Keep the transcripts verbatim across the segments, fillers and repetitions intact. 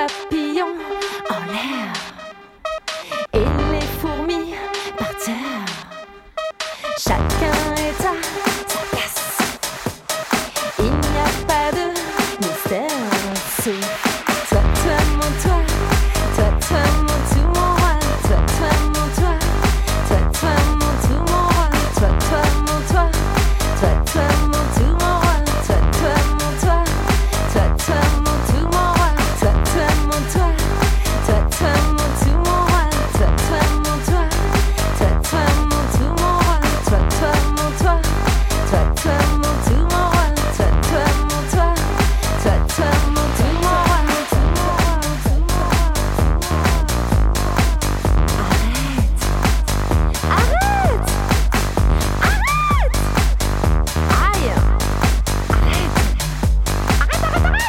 papillons en l'air et les fourmis par terre. Chacun est à sa place. Il n'y a pas de mystère. C'est toi, toi, mon toi, toi, toi, mon tout, mon roi, toi, toi, mon toi, toi, toi, mon tout, mon roi, toi, toi, mon toi, toi, toi, mon tout, mon roi, toi, toi, mon toi, toi, toi, mon tout, mon roi, toi, toi, mon toi, toi, toi, mon tout, mon roi, toi, toi, mon toi, toi, toi, mon tout, mon roi, toi, toi, mon toi, toi, toi, mon tout, mon roi, toi, toi, mon toi, toi, toi, mon tout, mon roi. Arrête! Arrête! Aïe! Arrête! Arrête, arrête, arrête!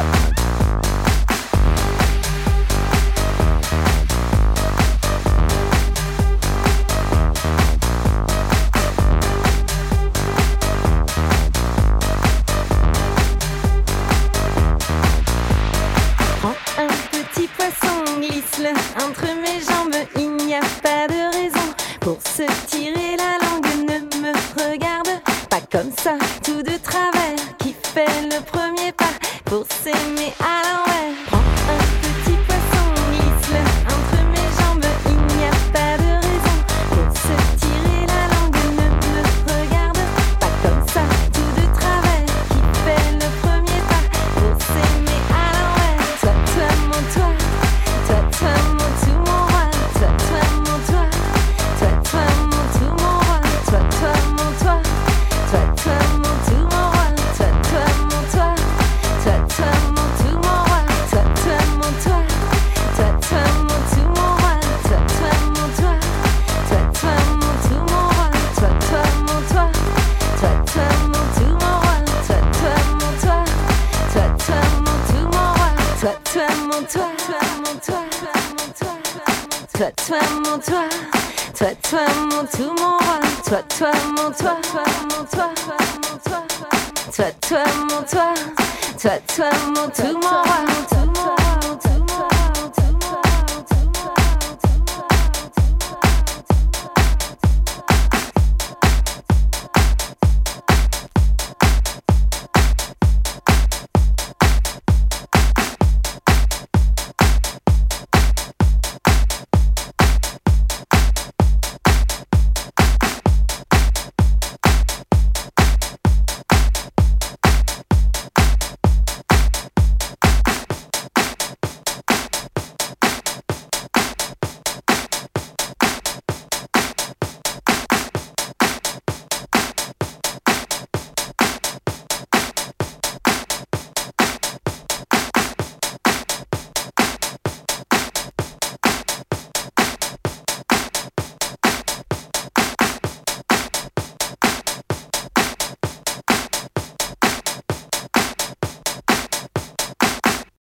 Prends un petit poisson, glisse-le entre mes jambes. Il n'y a pas de raison pour se tirer la langue. Ne me regarde pas comme ça, tout de travers. Qui fait le premier pas pour s'aimer à l'envers? Prends un petit poisson, glisse-le entre mes jambes. Il n'y a pas de raison pour se tirer la langue. Ne me regarde pas comme ça, tout de travers. Qui fait le premier pas pour s'aimer à l'envers? Toi, toi, mon toi, toi, toi, mon tout, mon roi, toi, toi, mon toi, toi, toi, mon tout, mon roi, toi, toi, mon toi, toi, toi, mon tout, mon roi, toi, toi, mon toi, toi, toi, mon tout, mon roi, toi, toi, mon toi, toi, toi, mon tout, mon roi, toi, toi, mon toi, toi, toi, mon tout, mon roi, toi, toi, mon toi, toi, toi, mon tout, mon roi, toi, toi, mon toi, toi, toi, mon tout, mon roi, toi, toi, mon toi, toi, mon toi, toi, toi, mon toi, toi, toi, mon tout, mon roi, toi, toi, mon toi, mon toi, mon toi, toi, toi, mon toi, toi, toi, mon tout, mon roi, mon tout, mon roi.